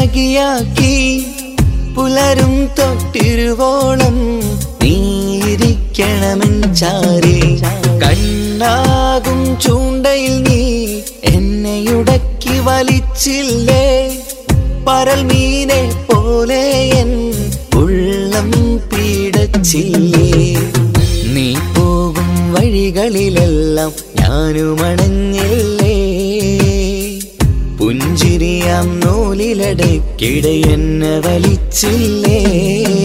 സഖിയാക്കി പുലരും തൊട്ടിരുവോളം നീരിക്കണമെൻ ചാരി കണ്ണാകും ചൂണ്ടയിൽ നീ എന്നെയുടക്കി വലിച്ചില്ലേ പരൽ മീനെ പോലെ എൻ ഉള്ളം പീഡച്ചില്ലേ നീ പോകും വഴികളിലെല്ലാം ഞാനുമണഞ്ഞില്ലേ പുഞ്ചിരിയാം നൂലിലടക്കിട എന്നെ വലിച്ചില്ലേ